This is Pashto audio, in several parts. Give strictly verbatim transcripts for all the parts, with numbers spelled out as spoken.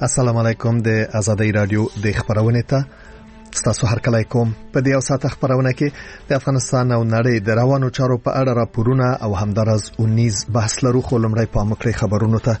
السلام علیکم د آزادۍ رادیو د خبرونه ته تاسو هر کله کوم په دې اوسات خبرونه کې د افغانستان او نړۍ د روانو چارو په اړه راپورونه او همدارز اونیز بحث لرو خو لمړی په مکرې خبرونه ته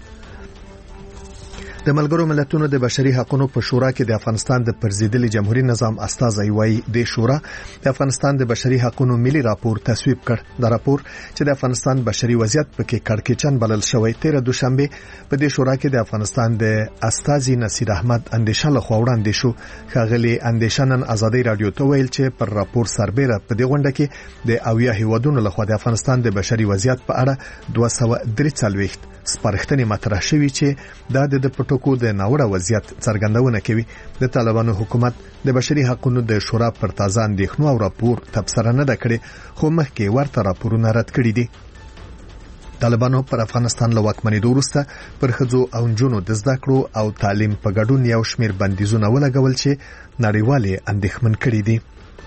د ملګرو ملتونو د بشري حقوقو په شورا کې د افغانستان د پرزیدلي جمهوریت نظام استازي وایي د شورا د افغانستان د بشري حقوقو ملي راپور تصویب کړ. د راپور چې د افغانستان بشري وضعیت پکې کړکېچن بلل شوی تیر دوشنبه په دې شورا کې د افغانستان د استازي نصیر احمد اندیشه له خوا وړاندې شو. خاغلی اندیشنن آزادۍ رادیو ته ویل چې پر راپور سربېره په دې غونډه کې د اویا هیوادونو له خوا د افغانستان د بشري وضعیت په اړه دوه سوه درې څلوېښت سپارښتنې مطرح شوې چې دا د پټوکو د ناوړه وضعیت څرګندونه کوي. د طالبانو حکومت د بشري حقوقو د شورا پر تازه اندېښنو او راپور تبصره نه کړي خو مخکې ورته راپورونه رد کړي دي. طالبانو پر افغانستان له واکمنۍ وروسته پر ښځو او نجونو د زده کړو او تعلیم په ګډون یو شمېر بندیزونه ولګول چې نړیوالې اندېښمن کړي دي.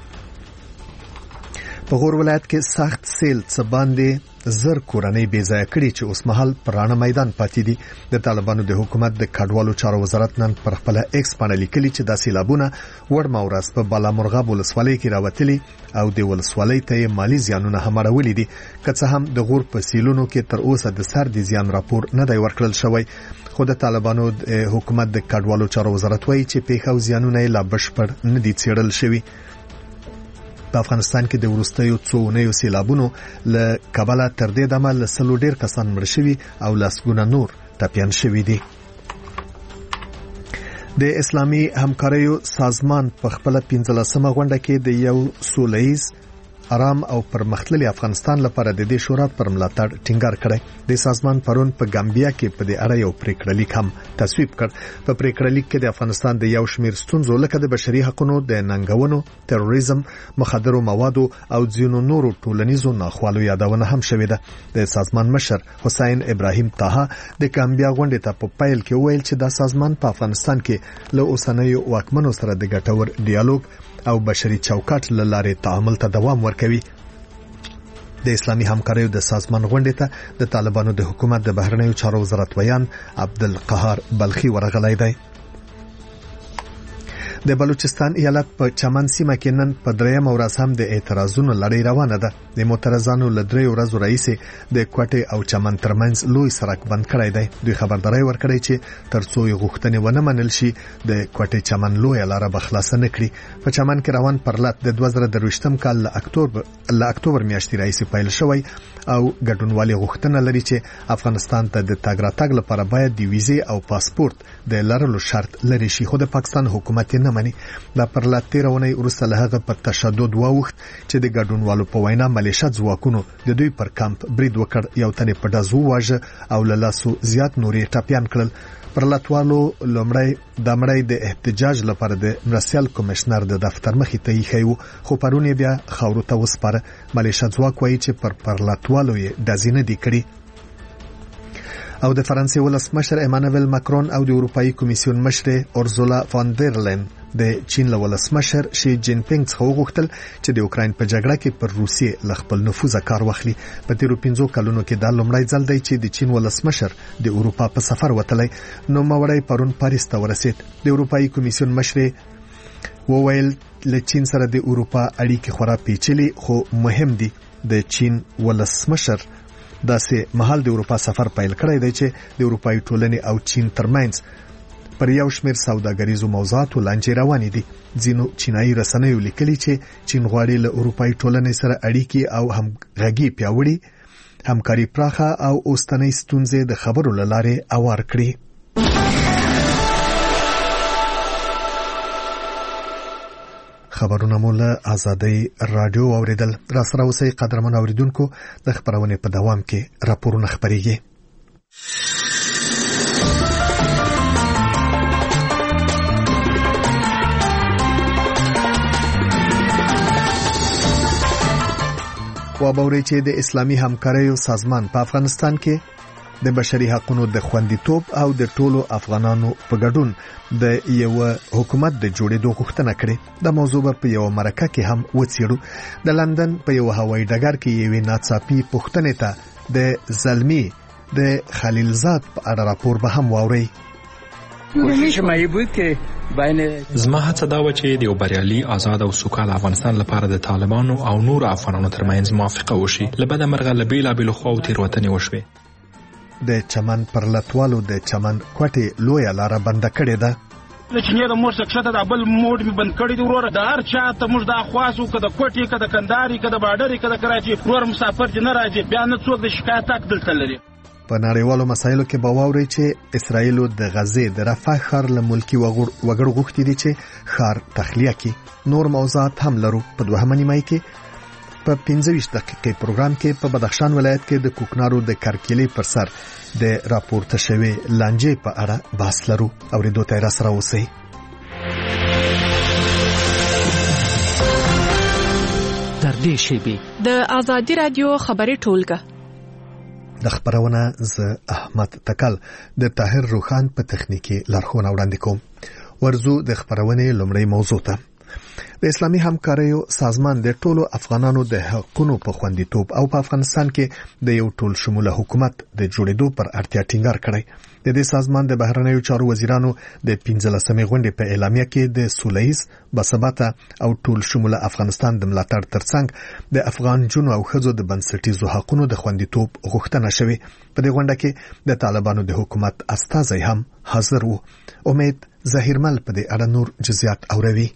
په غور ولایت کې سخت سیل څه باندې زر کورنۍ بې ځایه کړي چې اوس مهال پر رانه میدان پاتې دي. د طالبانو د حکومت د کډوالو چارو وزارت نن پر خپل ایکس باندې لیکلي چې د سیلابونه وړ مورس په بالا مرغاب ولسوالۍ کې راوتلي او د ولسوالۍ ته مالی زیانونه هم اړولي دي. که څه هم د غور په سیلونو کې تر اوسه د سر د زیان راپور نه دی ورکړل شوی خو د طالبانو حکومت د کډوالو چارو وزارت وایي چې پیښه او زیانونه لا بشپړ نه دي څېړل شوي. په افغانستان کې د وروستیو څو اونیو سیلابونو له کابل تر دې دمه له سلو ډیر کسان مړ شوي او لسګونه نور ټپیان شوي دي. د اسلامي همکاریو سازمان په خپل پنځلسمه غونډه کې د یو سولهییز آرام او پرمختللي افغانستان لپاره د دې شورا پر ملاتړ ټینګار کړی. د سازمان پرون په ګامبیا کې په دې اړه یو پریکړه لیک هم تصویب کړ. په پریکړه لیک کې د افغانستان د یو شمېر ستونزو لکه د بشري حقوقو د ننګونو، تروریزم، مخدرو موادو او ځینو نورو ټولنیزو ناخوالو یادونه هم شوې ده. د سازمان مشر حسین ابراهیم طه د ګامبیا غونډې ته په پیل کې ویل چې دا سازمان په افغانستان کې له اوسنیو واکمنو سره د ګټور ډیالوګ او بشري چوکاټ له لارې تعامل ته دوام ورکوي. د اسلامي همکاریو د سازمان غونډې ته د طالبانو د حکومت د بهرنیو چارو وزارت ویان عبدالقهار بلخي ورغلی دی. د بلوچستان ایالت په چمن سیمه کې نن په دریم ورځ هم د اعتراضونو لړۍ روانه ده. د معترضانو له درې ورځو راهیسې د کوټې او چمن ترمنځ لوی سړک بند کړی دی. دوی خبرداري ورکړی چې ترڅو یې غوښتنې ونه منل شي د کوټې چمن لوی لاره به خلاصه نه کړي. په چمن کې روان پرلط د دوه زره درویشتم کال له اکتوبر له اکتوبر میاشتې راهیسې پیل شوی او ګډونوالي غوښتنه لري چې افغانستان ته د تګ راتګ لپاره باید د ویزې او پاسپورت د لرلو شرط لري شي خو د پاکستان حکومت نه مني. دا پرلط تیرونی وروسته له هغه په تشدد واوښت چې د ګډونوالو په وینا ملیشیا ځواکونو د دوی پر کمپ برید وکړ، یو تن په ډز وواژه او له لاسو زیات نورې ټپیان کړل. پرلطوالو لومړی د مړی د احتجاج لپاره د مرستیال کمشنر د دفتر مخې ته ایښی و خو پرون یې بیا خاورو ته وسپاره. ملیشیا ځواک وایي چې پر پرلطوالو یې ډزې نه دي کړي. او د فرانسې ولسمشر ایمانوئل ماکرون او د اروپایي کمیسیون مشر اورزولا فان در لین د چین له ولسمشر شي جین پینګ څخه وغوښتل چې د اوکراین په جګړه کې پر روسیې له خپل نفوذه کار واخلي. په تیرو پنځو کلونو کې دا لومړی ځل دی چې د چین ولسمشر د اروپا په سفر وتلی. نو موړی پرون پاریس ته ورسید. د اروپایي کمیسیون مشر وویل له چین سره د اروپا اړیکې خورا پیچلي خو مهم دي. د چین ولسمشر داسې مهال د اروپا سفر پیل کړی دی چې د اروپایي ټولنې او چین ترمنځ پر یو شمېر سوداګریزو موضوعاتو لانجې روانې دي. ځینو چینایي رسنیو لیکلي چې چین غواړي له اروپایي ټولنې سره اړیکې او همغږي پیاوړي، همکاري پراخه او اوسنۍ ستونزې د خبرو له لارې اوار کړي. خبرونه مو له آزادۍ رادیو اوریدل. را سره اوسئ قدرمن اوریدونکو، د خبرونې په دوام کې راپورونه خپریږي. وابوري چې د اسلامي همکاریو سازمان په افغانستان کې د بشري حقوقو د خوندیتوب او د ټولو افغانانو په ګډون د یو حکومت د جوړېدو غوښتنه کړې. د موضوع په یو مرکه کې هم وڅېړو. د لندن په یو هوایي ډګر کې یوې ناڅاپي پوښتنې ته د زلمی د خلیلزاد په اړه راپور به هم واوري. کوشش مایی بود که بین زما هڅه دا و چې د یو بریالي آزاد او سوکاله افغانستان لپاره د طالبانو او نور افغانانو ترمنځ موافقه وشي. له بده مرغه له بېلابېلو خواو تېروتنې وشوې. د چمن پر لټوالو د چمن کوټې لویه لاره بنده کړې ده. د چینې د مور سکشته د بل موډ می بند کړی دی وروره. د هر چا ته موږ د خواصو کده کوټې کده کنداري کده باډري کده کراچي ور مسافر دي نه راځي. بیا نه څوک د شکایت حق دلته لري. په نړیوالو مسایلو کې به واوري چې اسرائیل د غزې د رفح ښار له ملکی وګړو غوښتي دي چې ښار تخلیه کړي. نور موضوعات هم لرو. په دوهمه نیمه کې په پنځه ویشت دقیقې پروګرام کې په بدخشان ولایت کې د کوکنارو د کرکیلې پر سر د راپورته شوی لانجې په اړه بحث لرو. اوریدو ته را سره اوسئ. تر دې شیبې د آزادي رادیو خبري ټولګه د خبرونه ز احمد تکل د طاهر روخان په تخنیکی لارښوونه وړاندې کوم. ورزو د خبرونه لومړی موضوع ته. د اسلامي همکاریو سازمان د ټولو افغانانو د حقوقو په خوندیتوب او په افغانستان کې د یو ټول شموله حکومت د جوړېدو پر اړتیا ټینګار کړی. د دې سازمان د بهرنیو چارو وزیرانو د پنځلسمې غونډې په اعلامیه کې د سولهییز باثباته او ټول شموله افغانستان د ملاتړ ترڅنګ د افغان جنو او ښځو د بنسټیزو حقوقو د خوندیتوب غوښتنه شوې. په دې غونډه کې د طالبانو د حکومت استازي هم حاضر وو. امید ظاهرمل په دې اړه نور جزئیات اوروي.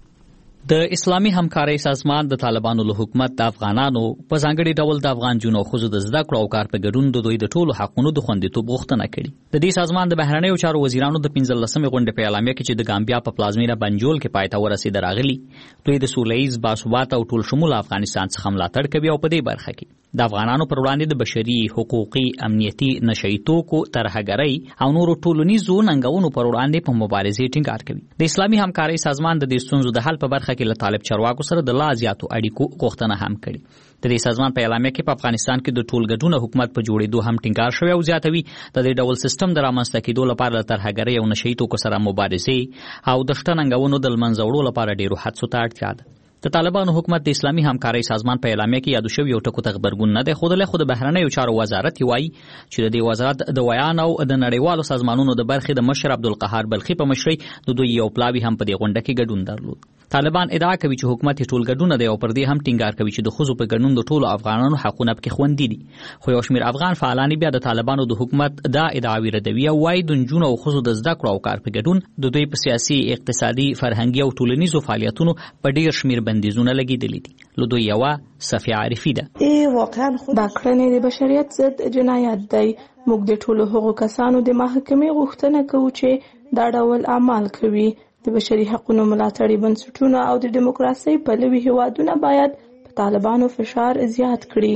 د اسلامي همکارۍ سازمان د طالبانو له حکومت د افغانانو په ځانګړي ډول د افغان جنو خزو د زده کړو او کار په ګډون د دوی د ټولو حقوقو د خوندیتوب غوښتنه کړې. د دې سازمان د بهرنیو چارو وزیرانو د پنځلسمې غونډې په اعلامیه کې چې د ګامبیا په پلازمینه بنجول کې پای ته ورسېد راغلي، دوی د سولهییز باثباته او ټول شموله افغانستان څخه ملاتړ کوي او په دې برخه کې د افغانانو پر وړاندې د بشري حقوقي امنیتي نشئی توکو ترهګرۍ او نورو ټولنیزو ننګونو پر وړاندې په مبارزې ټینګار کوي. د اسلامي همکارۍ سازمان د دې ستونزو د حل په برخه کې له طالب چارواکو سره د لا زیاتو اړیکو غوښتنه هم کړې. د دې سازمان په اعلامیه کې په افغانستان کې د ټولګډونه حکومت په جوړېدو هم ټینګار شوی او زیاتوي د دې ډول سیستم د رامنځته کېدو لپاره د ترهګرۍ او نشئی توکو سره مبارزې او د شته ننګونو د له منځه وړو لپاره ډېرو هڅو ته اړتیا ده. د طالبانو حکومت د اسلامي همکارۍ سازمان په اعلامیه کې یادو شوی یو ټکو ته غبرګون نه دی ښودلی، خو د بهرنیو چارو وزارت وایي چې د دې وزارت د ویان او د نړیوالو سازمانونو د برخې د مشر عبدالقهار بلخي په مشرۍ د دوی یو پلاوي هم په دې غونډه کې ګډون درلود. طالبان ادعا کوي چې حکومت ټول ګډون دی او پر دې هم ټینګار کوي چې د ښځو په ګډون د ټولو افغانانو حقونه پکې خوندي دي. خو یو شمېر افغان فعالان بیا د طالبانو د حکومت دا ادعاوې ردوي او وایي د نجونو او ښځو د زده کړو او کار په ګډون د دوی په سیاسي، اقتصادي، فرهنګي او ټولنیزو فعالیتونو په ډېر شمېر بندیزونه لګېدلي دي. لدوی یوا صفیه عارفی ده. ای واقعا خود باکړنې د بشریت ضد جنایت دی. موږ د ټولو هغو کسانو د محاکمې غوښتنه کوو چې دا ډول اعمال کوي. د بشري حقوقو ملاتړي بنسټونه او د دیموکراسۍ پلوي هیوادونه باید په طالبانو فشار زیات کړي.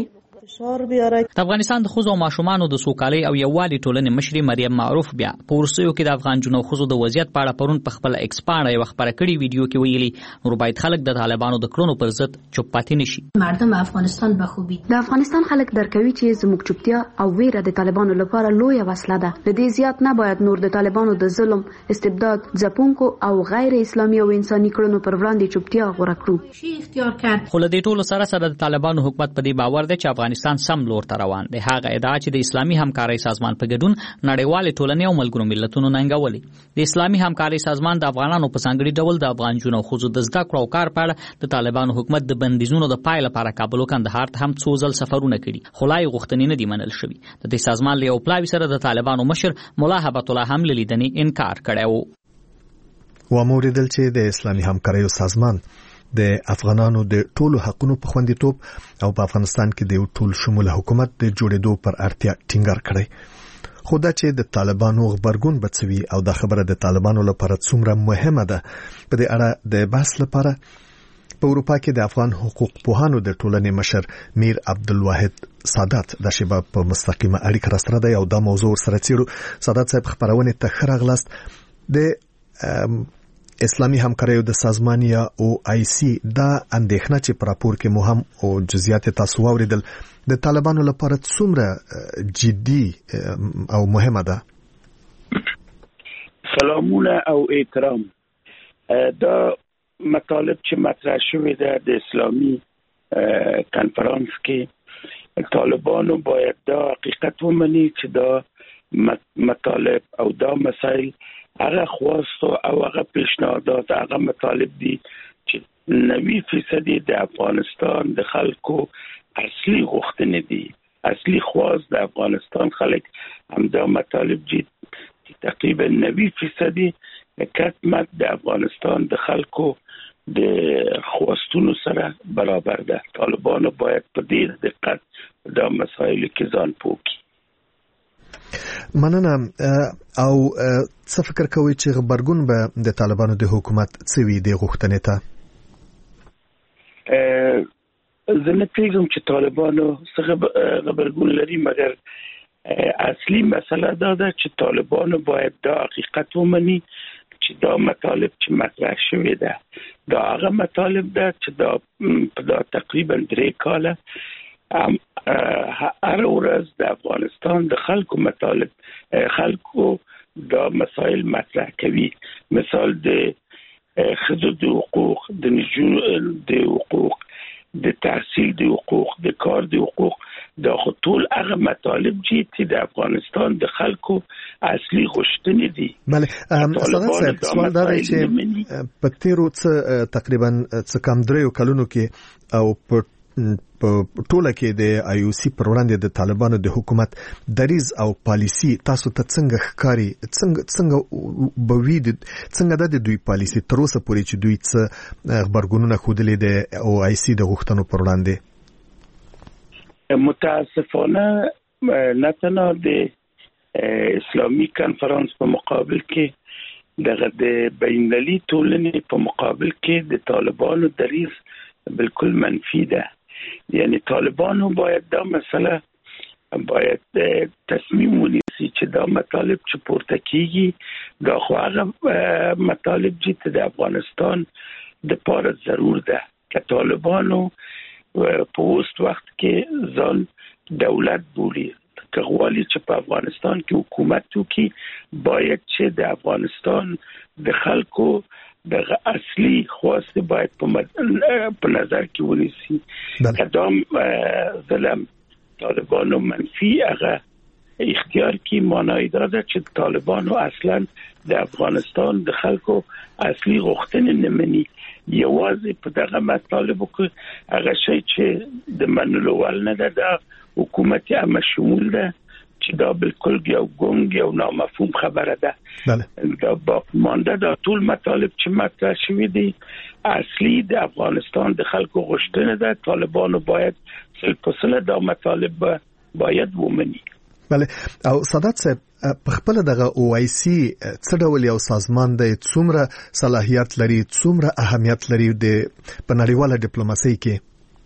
د افغانستان د ښځو او ماشومانو د سوکالۍ او یووالي ټولنې مشرې مریم معروف بیا په وروستیو کې د افغان جنو ښځو د وضعیت په اړه پرون په خپله ایکس پاڼه یوه خپره کړې ویډیو کې ویلي نور باید خلک د طالبانو د کړنو پر ضد چوپ پاتې نه شي. مردم افغانستان به خوبی د افغانستان خلک درک کوي چې زموږ چوپتیا او ویره د طالبانو لپاره لویه وسله ده. له دې زیات نه باید نور د طالبانو د ظلم، استبداد، ځپونکو او غیر اسلامي او انساني کړنو پر وړاندې چوپتیا غوره کړو. شي اختیار کرد. خو له دې ټولو سره سره د طالبانو حکومت په دې باور دی چې افغانستان سم لور ته روان دی. هغه ادعا چې د اسلامي همکارۍ سازمان په ګډون نړیوالې ټولنې او ملګرو ملتونو ننګولې. د اسلامي همکارۍ سازمان د افغانانو په ځانګړي ډول د افغان جنو او ښځو د زده کړو او کار په اړه د طالبانو حکومت د بندیزونو د پای لپاره کابل او کندهار ته هم څو ځل سفرونه کړي، خو لا یې غوښتنې نه دي منل شوي. د دې سازمان له یو پلاوي سره د طالبانو مشر مولا هبت الله هم له لیدنې انکار کړی و. وموریدل چې د اسلامي همکاریو سازمان د افغانانو د ټولو حقوقو په خوندیتوب او په افغانستان کې د یو ټول شموله حکومت د جوړېدو پر اړتیا ټینګار کړی. خو دا چې د طالبانو غبرګون بڅوي او دا خبره د طالبانو لپاره څومره مهمه ده، په دې اړه د بحث لپاره په اروپا کې د افغان حقوق پوهانو د ټولنې مشر میر عبدالواحد سادات د شیبه په مستقیمه اړیکه راستره دی او دا موضوع سره څیړو. سادات صاحب خبرونه ته ښه راغلاست. د اسلامي همکاریو د سازمان یا او آی سی دا اندېښنه چې په راپور کې مهم او جزئیات تاسو واوریدل د طالبانو لپاره څومره جدي او مهمه ده؟ سلامونه او احترام. دا مطالب چې مطرح شوی ده د اسلامي کنفرانس کې طالبانو باید دا حقیقت ومني چې دا مطالب او دا مسائل هغه خواست او هغه پیشنهادات هغه مطالب دي چې نوي فیصدي د افغانستان د خلکو اصلي غوښتنې دي. اصلي خواست د افغانستان خلک همدا مطالب دي چې تقریبا نوي فیصدي کټمت د افغانستان د خلکو د خواستونو سره برابر ده. طالبانو باید په ډیر دقت دا مسایل کې ځان پوکي. مننه. او څه فکر کوي چې غبرګون به د طالبانو د حکومت څه وي د غوښتنې ته؟ زه نه پیږم چې طالبانو څه غبرګون لري، مګر اصلي مسله دا ده چې طالبانو باید دا حقیقت ومني چې دا مطالب چې مطرح شوی ده دا هغه مطالب ده چې دا په دا تقریبا درې کاله هر ورځ د افغانستان د خلکو مطالب خلکو دا مسائل مطرح کوي. مثال د ښځو د حقوق، د نجونو د حقوق، د تحصیل د حقوق، د کار د حقوق، دا ټول هغه مطالب چې د افغانستان د خلکو اصلي غوښتنې دي. بله صدات صاحب، سوال دا دی چې په تیرو څه تقریبا څه کم دریو کلونو کې او په په ټوله کې د آی او سی پر وړاندې د طالبانو د حکومت دریز او پالیسی تاسو ته څنګه ښکاري؟ څنګه څنګه بوي څنګه د دوی پالیسی تر اوسه پورې چې دوی څه خبرګونونه ښودلي د او آی سی د غوښتنو پر وړاندې؟ متاسفانه نه تنها د اسلامي کنفرانس په مقابل کې دغه د بین المللي ټولنې په مقابل کې د طالبانو دریز بالکل منفی ده. یعنی طالبانو باید دا مسله باید تصمیم ونیسي چې دا مطالب چې پورته کیږي دا خو هغه مطالب چې د افغانستان د پاره ضرور ده. که طالبانو په اوس وخت کې ځان دولت بولي، که غواړي چې په افغانستان کې حکومت وکړي، باید چې د افغانستان د خلکو دغه اصلي خواست باید په نظر کې ونیسي. قدام ظلم طالبانو منفی هغه اختیار کی معنی داره چې طالبانو اصلا د افغانستان د خلکو اصلي غوښتنې نه مني. یوازې په دغه مطالبو کې هغه شی چې د منلو ول نه ده د حکومت هم شمول ده چې دا بالکل یو ګونګ یو نامفهوم خبره ده. بله دا باقی مانده دا ټول مطالب چې مطرح شوي دي اصلي د افغانستان د خلکو غوښتنه ده. طالبانو باید سل په سل دا مطالب باید ومني. بله. او سادات صاحب، په خپل دغه او آی سی څه ډول یو سازمان دی؟ څومره صلاحیت لري؟ څومره اهمیت لري د په نړیواله ډیپلوماسي کې؟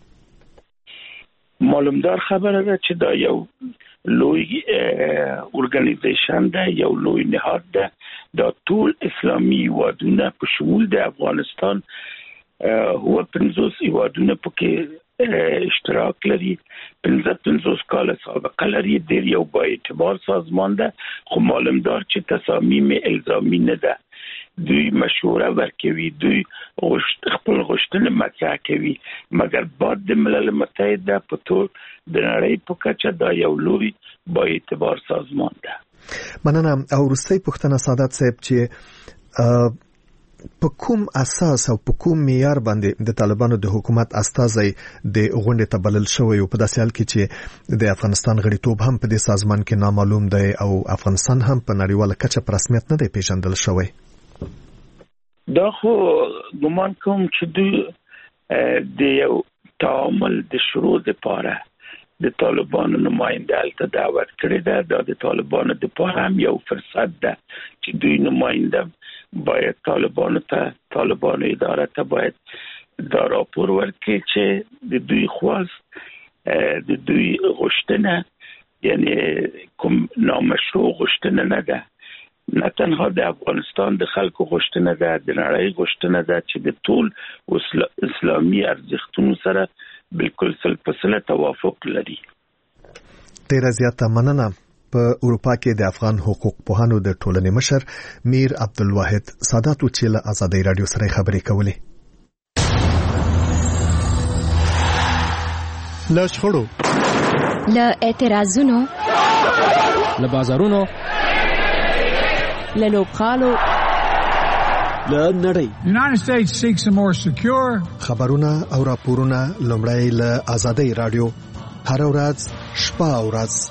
معلومدار خبره ده چې دا یو لوی ارګنایزیشن ده، یو لوی نهاد ده. دا ټول اسلامي هیوادونه په شمول د افغانستان هو پنځوس هیوادونه پکې اشتراک لري. پنځه پنځوس کال سابقه لري. ډیر یو با اعتبار سازمان ده، خو معلومدار چې تصامیم الزامی نه ده. دوی مشوره ورکوي، دوی غشت خپل غوښتنې مطرح کوي، مګر بعد د ملل متحده په ټول د نړۍ په کچه دا یو لوی با اعتبار سازمان ده. مننه. او وروستۍ پوښتنه سادات صاحب، چې په کوم اساس او په کوم معیار باندې د طالبانو د حکومت استازي د غونډې ته بلل شوی او په داسې حال کې چې د افغانستان غړیتوب هم په دې سازمان کې نامعلوم دی او افغانستان هم په نړیواله کچه په رسمیت نه دی پیژندل شوی؟ دا خو ګمان کوم چې دوی د یو تعامل د شروع لپاره د طالبانو نماینده هلته دعوت کړی ده. دا د طالبانو لپاره هم یو فرصت ده چې دوی نماینده باید طالبانو ته طالبانو اداره ته باید دا راپور ورکړي چې د دوی خواست د دوی غوښتنه یعنی کوم نامشروع غوښتنه نه ده، نه تنها د افغانستان د خلکو غوښتنه ده، د نړۍ غوښتنه ده چې د ټول اسلامي ارزښتونو سره بالکل سل په سل توافق لري. ډیره زیاته مننه. په اروپا کې د افغان حقوق پوهانو د ټولنې مشر میر عبدالواحد سادات چې له آزادۍ رادیو سره خبرې کولې. له شخړو، له اعتراضونو، له بازارونو، له لوبغالو له نړۍ. United States seeks a more secure. خبرونه او راپورونه لومړی له آزادۍ رادیو هر ورځ شپه او ورځ.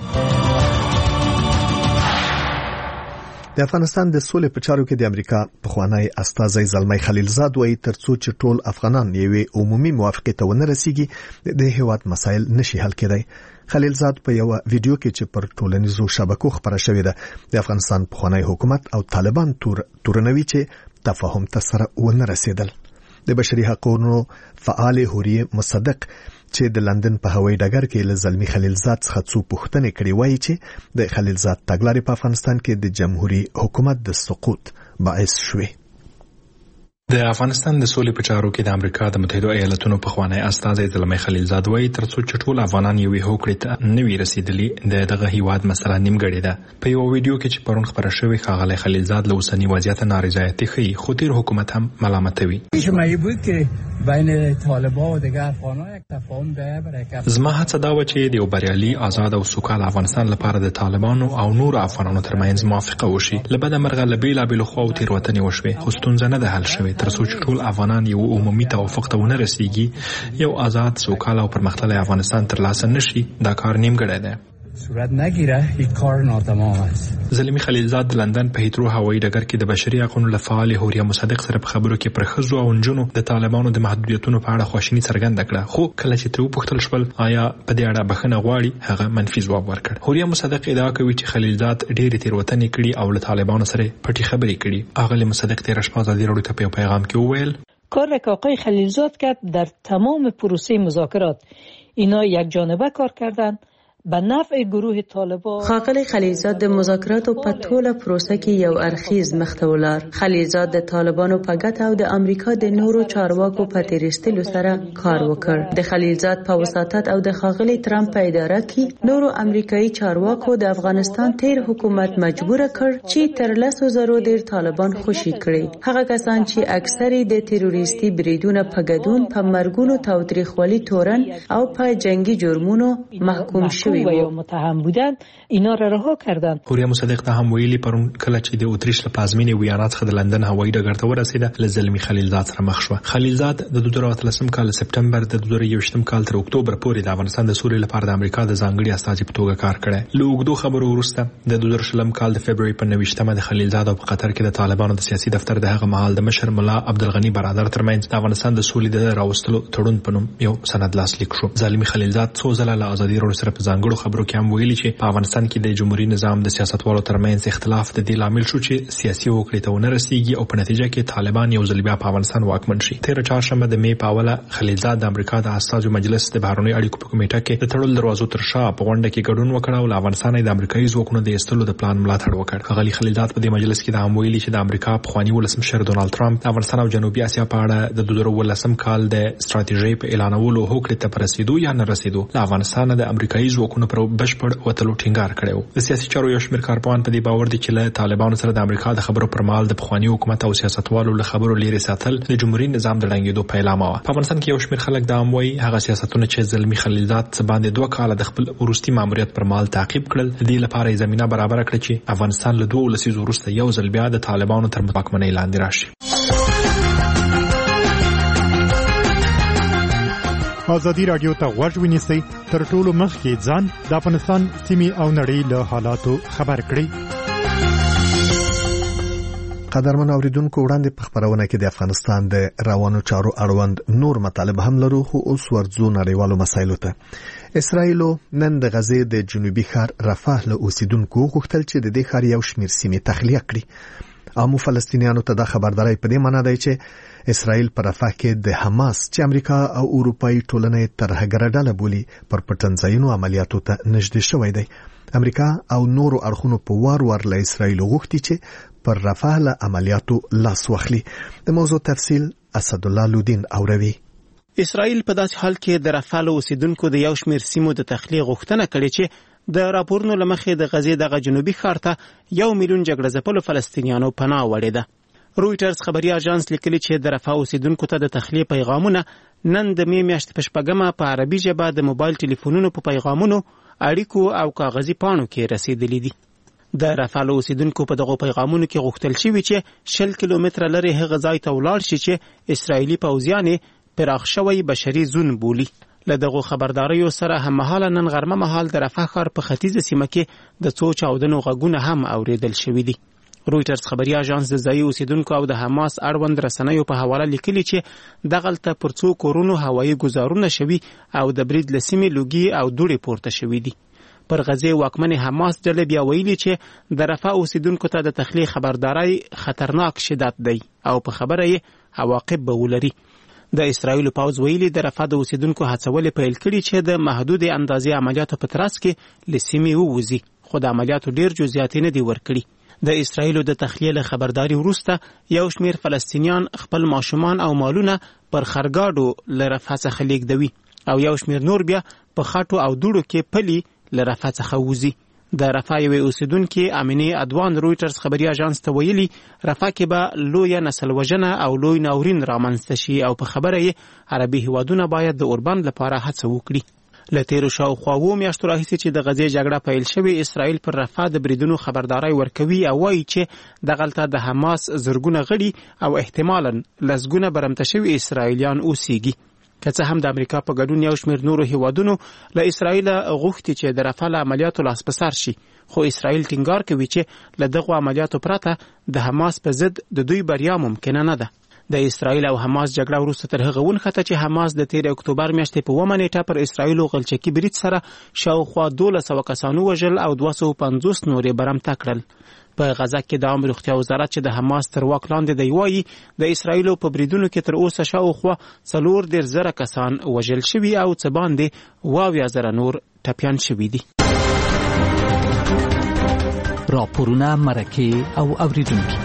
د افغانستان د سولې په چارو کې د امریکا پخوانی استازی زلمی خلیلزاد وایي ترڅو چې ټول افغانان یوې عمومي موافقه ته ونه رسیږي د هیواد مسایل نشي حل کېدای. خلیلزاد په یو ویډیو کې چې پر ټولنیزو شبکو خبره شوې ده د افغانستان پخوانی حکومت او طالبان تور تورنوي چې تفاهم ته سره ونه رسیدل. د بشري حقوقو فعال حوریه مصدق چې د لندن په هوایي ډګر کې له زلمی خلیلزاد څخه څو پوښتنې کړې وایي چې د خلیلزاد تګلارې په افغانستان کې د جمهوریت حکومت د سقوط باعث شوې. د افغانستان د سولې په چارو کې د امریکا د متحده ایالاتونو پخوانی استازی زلمی خلیلزاد وایي ترڅو چې ټول افغانان یوې هوکړې ته نه وي رسیدلي د دغه هیواد مسله نیمګړې ده. په یو ویډیو کې چې پرون خبره شوې ښاغلی خلیلزاد له اوسني وضعیت نارضایتي ښیي خو تیر حکومت هم ملامتوي. زما هڅه دا و چې د یو بریالي آزاد او سوکاله افغانستان لپاره د طالبانو او نور افغانانو ترمنځ موافقه وشي. له بده مرغه له بېلابېلو خواو تېروتنې وشوې خو ستونزه نه ده حل شوې. ترڅو چې ټول افغانان یو عمومي توافق ته ونه رسیږي یو آزاد سوکاله او پرمختللی افغانستان ترلاسه نشي دا کار نیمګړی دی. صورت نگیره این کار ناتمام است. زلمی خلیلزاد د لندن په هیترو هوایي ډګر کې د بشري حقوقو له فعال حوریه مصدق سره په خبرو کې پر ښځو او نجونو د طالبانو د محدودیتونو په اړه خواشیني څرګنده کړه خو کله چې تر وپوښتل شول آیا په دې اړه بخښنه غواړي هغه منفي ځواب ورکړ. حوریه مصدق ادعا کوي چې خلیلزاد ډېرې تېروتنې کړي او له طالبانو سره پټې خبرې کړي. اغلې مصدق تېره شپه ازادي راډیو ته په پیغام کې وویل کار که آقای خلیلزاد کرد در تمام پروسه مذاکرات اینا یک جانبه کار کردند به نفع گروه طالبان. ښاغلی خلیلزاد د مذاکراتو په ټوله پروسه کې یو اړخیز مخته ولاړ. خلیلزاد د طالبانو په ګټه او د امریکا د نورو چارواکو په تیرستلو سره کار وکړ. د خلیلزاد په وساطت او د ښاغلي ترامپ په اداره کې نورو امریکایي چارواکو د افغانستان تیر حکومت مجبور کړ چې تر لسو زرو ډیر طالبان خوشي کړي. هغه کسان چې اکثري د تروریستي بریدونو په ګډون په مرګونو تاوتریخوالي تورن او په جنگي جرمونو محکوم شوي و یا متهم بودند اینا را رها کردند. حوریه مصدق ته هم ویلي پرون کله چې د اتریش له پلازمینې ویانا څخه د لندن هوایي ډګر ته ورسېده له زلمی خلیلزاد سره مخ شوه. خلیلزاد د دوه زره اتلسم کال سپټمبر د دوه زره یوویشتم کال تر اکتوبر پورې د افغانستان د سولې لپاره د امریکا د ځانګړي استازي په توګه کار کړی. له اوږدو خبرو وروسته د دوه زره شلم کال د فبروري په نویشتمه د خلیلزاد او په قطر کې د طالبانو د سیاسي دفتر د هغه مهال د مشر ملا عبدالغني برادر ترمنځ د افغانستان د سولې د راوستلو تړون په نوم یو سند لاسلیک شو. زلمی خلیلزاد څو ځله له ازادي راډیو سره په ځانګړو خبرو کې هم ویلي چې په افغانستان کې د جمهوریت نظام د سیاستوالو ترمنځ اختلاف د دې لامل شو چې سیاسي هوکړې ته ونه رسیږي او په نتیجه کې طالبان یو ځل بیا په افغانستان واکمن شي. تیر چهارشنبه د می په اوله خلیلزاد د امریکا د استازو مجلس د بهرنیو اړیکو په کمیټه کې د تړل دروازو تر شا په غونډه کې ګډون وکړ او له افغانستان د امریکایي ځواکونو د ایستلو د پلان ملاتړ وکړ. ښاغلي خلیلزاد په دې مجلس کې د هم ویلي چې د امریکا پخواني ولسمشر ډونالد ټرمپ د افغانستان او جنوبي اسیا په اړه د دوه زره اوولسم کال د ستراتیژۍ په اعلانولو هوکړې ته په رسیدو یا نه رسیدو له افغانستان د امریکایي ځواکونو پر بشپړ وتلو ټینګار کړی و. د سیاسي چارو یو شمېر کارپوهان په دې باور دي چې له طالبانو سره د امریکا د خبرو پر مهال د پخواني حکومت او سیاستوالو له خبرو لرې ساتل د جمهوریت نظام د ړنګېدو پیلامه وه. په افغانستان کې یو شمېر خلک دا هم وایي هغه سیاستونه چې زلمی خلیلزاد څه باندې دوه کاله د خپل وروستي ماموریت پر مهال تعقیب کړل د دې لپاره یې زمینه برابره کړه چې افغانستان له دوه لسیزو وروسته یو ځل بیا د طالبانو تر واکمنۍ لاندې راشي. ازادي راډیو ته غوږ ونیسئ تر ټولو مخکې ځان د افغانستان سیمې او نړۍ له حالاتو خبر کړئ. قدرمن اوریدونکو وړاندې په خبرونه کې د افغانستان د روانو چارو اړوند نور مطالب هم لرو خو اوس ورځو نړیوالو مسایلو ته. اسرائیل نن د غزې د جنوبي ښار رفح له اوسیدونکو غوښتل چې د دې ښار یو شمېر سیمې تخلیه کړي. عامو فلسطینیانو ته دا خبرداري په دې معنی دی چې اسرائیل پر رفح کې د حماس چې امریکا او اروپאי ټولنې ترهګره ډله بولي پر پټنځایونو عملیاتو ته نږدې شوی دی. امریکا او نورو اړخونو په وار وار له اسرائیل غوښتي چې پر رفح له عملیاتو لاس واخلي. د موضوع تفصیل اسد الله لودین اوروي. اسرائیل په داسې حال کې د رفح له اوسیدونکو د یو شمېر سیمو د تخلیه غوښتنه کړې چې د راپورونو له مخې د غزې دغه جنوبي ښار ته یو میلیون جګړه ځپلو فلسطینیانو پناه وړې ده. رویټرز خبري اژانس لیکلي چې د رفح اوسیدونکو ته د تخلیه پیغامونه نن د می میاشتې په شپږمه په عربي ژبه د موبایل ټلیفونونو په پیغامونو اړیکو او کاغذي پاڼو کې رسیدلي دي. د رافال اوسیدونکو په دغه پیغامونو کې غوښتل شوی چې شل کیلومتره لري هغه ځای ته ولاړ شي چې اسرایلی پوځیان پراخ شوی بشري زون بولي. له دغه خبرداریو سره هممهاله نن غرمه مهال د رفح ښار په ختیځه سیمه کې د څو چاودنو غږونه هم اوریدل شوي دي. رویټرز خبري اژانس د ځایي اوسیدونکو او د حماس اړوند رسنیو په حواله لیکلي چې دغلته پر څو کورونو هوایي ګزارونه شوي او د برید له سیمې لوګي او دوړې پورته شوي دي. پر غزې واکمن حماس ډلې بیا ویلي چې د رفح اوسیدونکو ته د تخلیه خبرداري خطرناک شدت دی او په خبره یې عواقب به ولري. د اسرایل پوځ ویلي د رفح د اوسیدونکو هڅول پیل کړي چې د محدود اندازې عملیاتو په ترڅ کې له سیمې ووځي، خو د عملیاتو ډیر جزئیات نه دي ورکړي. د اسرایل د تخلیه له خبرداري وروسته یو شمیر فلسطینیان خپل ماشومان او مالونه پر خرګاډو له رفح څخه لیږدوي او یو شمیر نور بیا په خاټو او دوړو کې پلي له رفح څخه وځي. د رفح یوې اوسیدونکې امینې ادوان رویټرز خبري اژانس ته ویلي رفح کې به لویه نسل وژنه او لوی ناورین رامنځته شي او په خبره یې عربي هیوادونه باید د اوربند لپاره هڅه وکړي. له تیرو شاوخوا اووه میاشتو راهیسې چې د غزې جګړه پیل شوې اسرایل پر رفح د بریدونو خبرداری ورکوي او وایي چې دغلته د حماس زرګونه غړي او احتمالاً لسګونه برمته شوي اسرایلیان اوسیږي. که څه هم د امریکا په ګډون یو شمیر نورو هیوادونو له اسرایل غوښتي چې د رفح له عملیاتو لاس په سر شي، خو اسرایل ټینګار کوي چې له دغو عملیاتو پرته د حماس په ضد د دوی بریا ممکنه نه ده. د اسرایل او حماس جګړه وروسته تر هغه ونښته چې حماس د تیر اکتوبر میاشتې په اوومه نیټه پر اسرایلو غلچکي برید سره شاوخوا دولس سوه کسانو وژل او دوه سوه پنځوس نورې برمته کړل. په غزه کې د عامه روغتیا وزارت چې د حماس تر واک لاندې دی وایي د اسرایلو په بریدونو کې تر اوسه شاوخوا څلور دېرش زره کسان وژل شوي او څه باندې اووه اویا زره نور ټپیان شوي دي. راپورونه، مرکې او اوریدونکي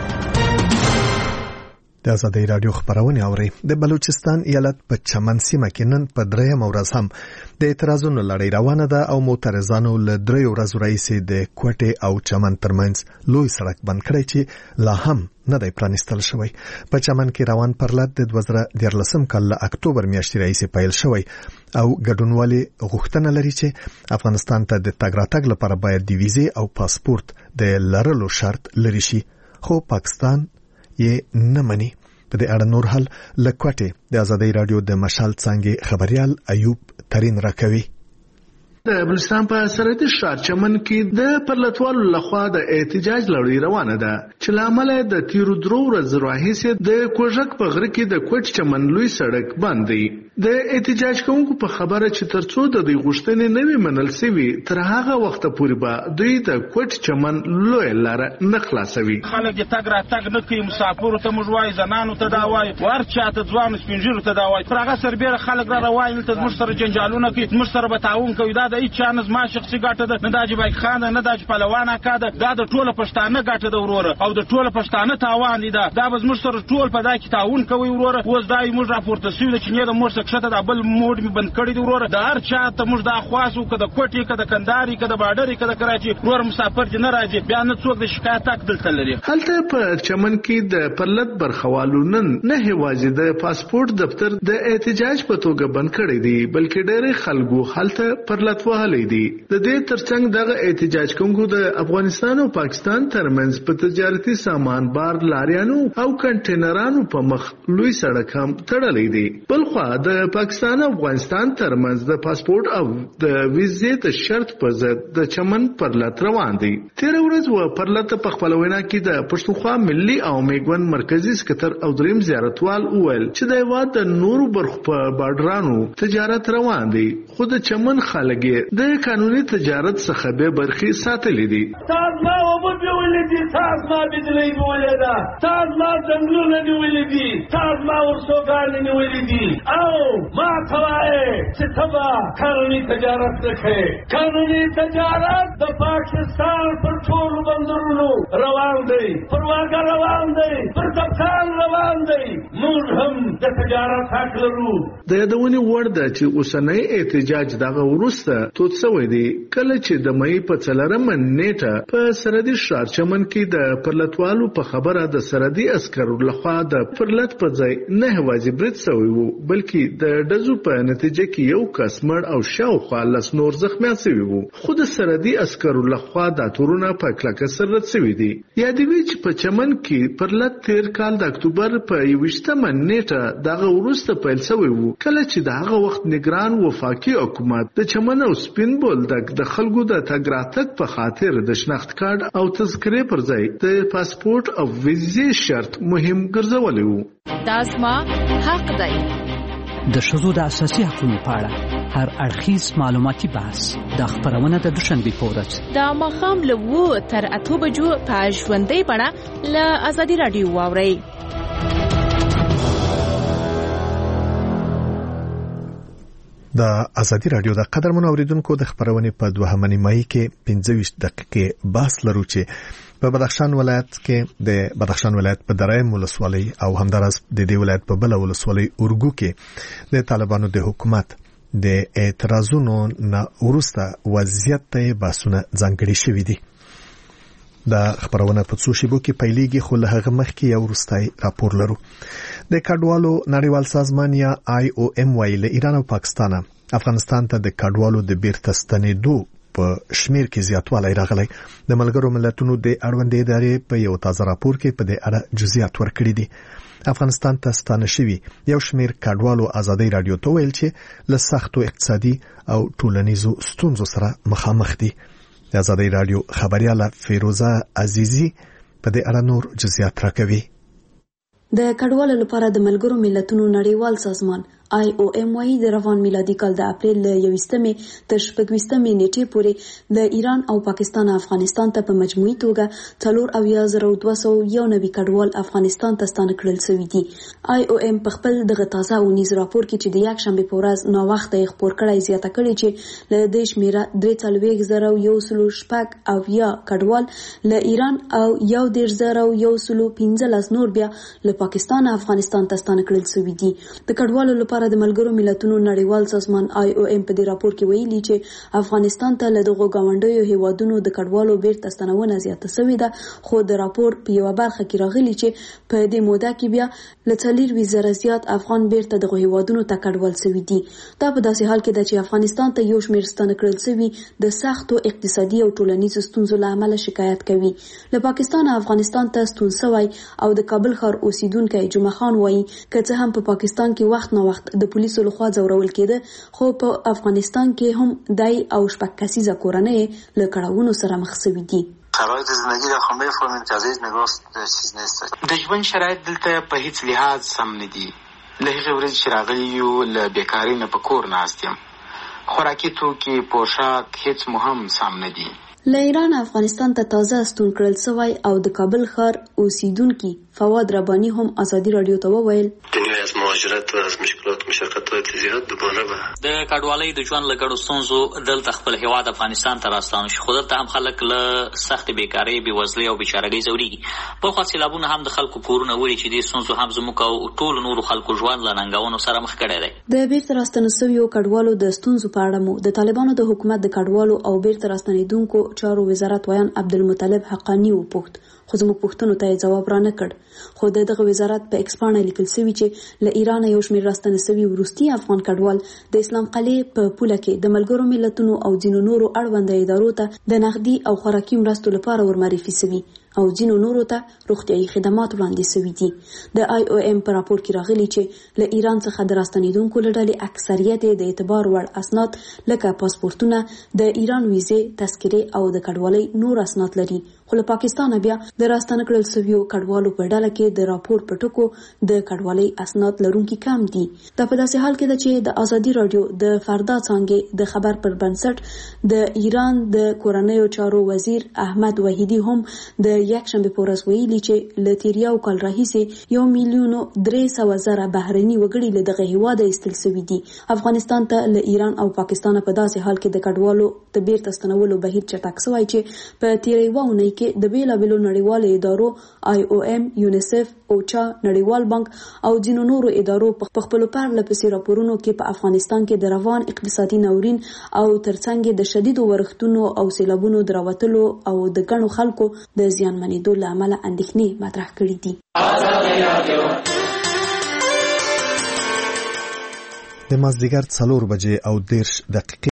د آزادۍ راډیو خبرونه اوري. د بلوچستان ایالت په چمن سیمه کې نن په درېیم ورځ هم د اعتراضونو لړۍ روانه ده او معترضانو له دریو ورځو راهیسې د کوټې او چمن ترمنځ لوی سړک بند کړی چې لا هم نه دی پرانیستل شوی. په چمن کې روان پرلط د دوه زره دیارلسم کال له اکتوبر میاشتې راهیسې پیل شوی او ګډونوالې غوښتنه لري چې افغانستان ته د تګ راتګ لپاره باید د ویزې او پاسپورت د لرلو شرط لري شي، خو پاکستان یې نه مني. په دې اړه نور حل له کوټې د آزادۍ راډیو د مشال څانګې خبريال ایوب ترين راکوي. د بلوچستان په سرحدي ښار چمن کې د پرلتوالو لخوا د احتجاج لړۍ روانه ده چې لامل د تیرو درو ورځو راهیسې د کوژک په غره کې د کوټ چمن لوی سړک بند دی. د احتجاج کوونکو په خبره چې ترڅو د دوی غوښتنې نه وي منل سوي تر هغه وخت پورې به دوی د کوټ چمن لوی لار نه خلاصوي. خلک د تګ راتګ نه کوي، مسافرو ته موږ وایو، زنانو ته دا وایو، ور چاته ځوانو سپینږیرو ته دا وایو. پر هغه سربیره خلک را روان دي، موږ سره جنجالونه کوي، موږ سره به تعاون کوي. دا د هیڅ چا نه زما شخصي ګټه ده، نه د حاجي خان نه د حاجي پهلوان اکا ده، دا د ټوله پښتانه ګټه ده وروره او د ټوله پښتانه تاوان دی. دا دا به زموږ سره ټول په دا کې تعاون کوي وروره. اوس دا موږ راپورته سوي چې نه د مور څخه د بل موډ می بند کړی دی وروره. د هر چا ته موږ د خواصو کده کوټي کده کنداري کده باډري کده کراچي ورور مسافر دي نه راځي، بیا نه څوک د شکایت تک دلته لري. هلته په چمن کې د پرلط برخوالو نن نه هیوازي د پاسپورت دفتر د احتجاج په توګه بند کړی دی، بلکې ډېر خلکو هلته پرلط وهلې دي. د دې ترڅنګ دغه احتجاج کوونکو د افغانستان او پاکستان ترمنځ په تجارتي سامان بار لاریانو او کنټینرانو په مخ لوی سړک هم تړلې دي. بلخوا د پاکستان او افغانستان ترمنځ د پاسپورت او د ویزې د شرط په ضد د چمن پرلط روان دي. تیر ورځ و پرلط په خپل وینا کې د پښتونخوا ملي او میګون مرکزی سکتر او دریم زیارتوال وویل چې د هیواد د نورو برخو په بارډرانو تجارت روان دي، خو د چمن خلک د قانوني تجارت څخه به برخي ساتلې دي. تاسو ما وبو ویلې دي، تاسو ما بدلې ویلې ده، تاسو ما څنګه نه ویلې دي، تاسو ما ورسوګان نه ویلې دي او ما توای چې تبا قانوني تجارت وکړي. قانوني تجارت د پاکستان پر ټول بندرونو روان دی، پر واګه روان دی، پر کپتان روان دی. موږ هم د تجارت حق لرو. د یادونې وړ ده چې اوسنۍ احتجاج دغه وروسته توت سوی دی کله چې د مې په څلورمه نیټه په سرحدي ښار چمن کې د پرلتوالو په خبره د سرحدي عسکرو لخوا د پرلت په ځای نه یوازې برید شوی وو بلکې د ډزو په نتیجه کې یو کس مړ او شاوخوا لس نور زخمیان شوي وو خو د سرحدي عسکرو لخوا دا تورونه په کلکه سر رد شوي دي یادوي چې په چمن کې پرلت تیر کال د اکتوبر په یویشتمه نیټه دغه وروسته پیل شوی وو کله چې د هغه وخت نگران وفاقي حکومت د چمن او سپین بولدک د خلکو د تګ راتګ په خاطر د شناخت کارت او تذکرې پر ځای د پاسپورت او ویزې شرط مهم ګرځولي وو دا زما حق دی د ښځو د اساسي حقوقو په اړه هر اړخیز معلوماتي بحث د خبرونه د دوشنبې په ورځ د ماښام له اوو تر اتو بجو په ژوندۍ بڼه له ازادي راډیو واورئ. د ازادي راډیو د قدرمن اوریدونکو د خبرونې په دوهمه نیمایي کې پنځه ویشت دقیقې بحث لرو چې په بدخشان ولایت کې د بدخشان ولایت په درایم ولسوالۍ او همدارس د دې ولایت په بل ولسوالۍ اورګو کې د طالبانو د حکومت د اعتراضونو نه ورسته وضعیت ته باسونه ځانګړي شوي دي. د خبرونه په څو شیبو کې پیلېږي خو له هغه مخکې یو وروستی راپور لرو. د کډوالو نړیوال سازمان یا آی او ایم وايي له ایران او پاکستان افغانستان ته د کډوالو د بیرته ستنېدو په شمیر کې زیاتوالی راغلی. د ملګرو ملتونو د اړوندې ادارې په یو تازه راپور کې په دې اړه جزئیات ورکړي دي. افغانستان ته ستانه شوي یو شمیر کډوالو ازادي راډیو ته ویل چې له سختو اقتصادي او ټولنیزو ستونزو سره مخامخ دي. د ازادي راډیو خبرياله فیروزه عزیزی په دې اړه نور جزئیات راکوي. د کډوالو لپاره د ملګرو ملتونو نړیوال سازمان آی او ایم وايي د روان میلادي کال د اپریل له یویشتمې تر شپږویشتمې نیټې پورې د ایران او پاکستان افغانستان ته په مجموعي توګه څلور اویا زره دوه سوه یو نوي کډوال افغانستان ته ستانه کړل شوي دي. آی او ایم په خپل دغه تازه اونیز راپور کې چې د یکشنبې په ورځ ناوخته یې خپور کړی زیاته کړې چې له دې شمیره درې څلوېښت زره یو سلو شپږ اویا کډوال له ایران او یو دېرش زره یو سلو پنځلس نور بیا له پاکستان افغانستان ته ستانه کړل شوي دي. د کډوالو لپاره د ملګرو ملتونو نړیوال سازمان آی او ایم په دې راپور کې ویلي چې افغانستان ته له دغو ګاونډیو هیوادونو د کډوالو بیرته ستنونه زیاته شوې ده خو د راپور په یوه برخه کې راغلي چې په دې موده کې بیا له څلورویشت زره زیات افغان بیرته دغو هیوادونو ته کډوال شوي دي. دا په داسې حال کې ده چې افغانستان ته یو شمېر ستانه کړل شوي د سختو اقتصادي او ټولنیزو ستونزو له امله شکایت کوي. له پاکستان افغانستان ته ستون شوی او د کابل ښار اوسیدونکی جمعه خان وایي که څه هم په پاکستان کې وخت نه وخت د پولیسو لخوا ځورول کېده خو په افغانستان کې هم دای او شپږ کسیزه کورنۍ له کړاوونو سره مخ شوي دي. شرایط زندگی را خو میفهمیم که از هیچ نگاه چیز نیست. د ژوند شرایط دلته په هیڅ لحاظ سم نه دي. له هغې ورځې چې راغلي یو له بیکارۍ نه په کور ناست یم. خوراکي توکي پوشاک هیڅ مو هم سم نه دي. له ایران افغانستان ته تازه ستون کړل شوی او د کابل ښار اوسیدونکي فواد ربانی هم ازادي راډیو ته وویل دنیا از مهاجرت و از مشکلات مشقتات زیاد دوباره به د کډوالۍ د ژوند له ګډو ستونزو دلته خپل هیواد افغانستان ته راستانه شو خو دلته هم خلک له سختې بیکارۍ بېوزلۍ او بېچارهګۍ ځورېږي. بل خوا سیلابونه هم د خلکو کورونه وړي چې دې ستونزو هم زموږ او ټولو نورو خلکو ژوند له ننګونو سره مخ کړی دی. د بیرته راستنه شویو کډوالو د ستونزو په اړه مو د طالبانو د حکومت د کډوالو او بیرته راستنېدونکو چارو وزارت ویان عبدالمطلب حقانی وپوښت خو زموږ پوښتنو ته یې ځواب را نه کړ. خو د دغه وزارت په ایکس پاڼه لیکل شوي چې له ایران یو شمېر راستنه شوي وروستي افغان کډوال د اسلام قلعې په پوله کې د ملګرو ملتونو او ځینو نورو اړونده ادارو ته د نغدي او خوراکي مرستو لپاره ورمعرفي شوي او ځینو نورو ته روغتیايي خدمات وړاندې شوي دي. د آی او ایم په راپور کې راغلي چې له ایران څخه د راستنېدونکو له ډلې اکثریت د اعتبار وړ اسناد لکه پاسپورتونه د ایران ویزې تذکرې او د کډوالۍ نور اسناد لري خو له پاکستانه بیا د راستنه کړل شویو کډوالو په ډله کې د راپور په ټکو د کډوالۍ اسناد لرونکي کم دي. دا په داسې حال کې ده چې د ازادي راډیو د فردا څانګې د خبر پر بنسټ د ایران د کورنیو چارو وزیر احمد وحیدی هم د یکشنبې په ورځ ویلي چې له تېر یو کال راهیسې یو میلیون درې سوه زره بهرني وګړي له دغه هیواده ایستل شوي دي. افغانستان ته له ایران او پاکستان په داسې حال کې د کډوالو د بیرته ستنولو بهیر چټک شوی چې په تېره یوه اونۍ کې د بیلابیلو نړیوالو ادارو آی او ام، یونیسف، اوچا، نړیوال بانک او ځینو نورو ادارو په خپل پرله پسې راپورونو کې په افغانستان کې د روان اقتصادي ناورین او ترڅنګ د شدیدو ورښتونو او سیلابونو دراوتلو او د ګڼو خلکو د زیانمنېدو له امله اندېښنې مطرح کړې دي. د مازدیګر څلور بجې او دېرش دقیقې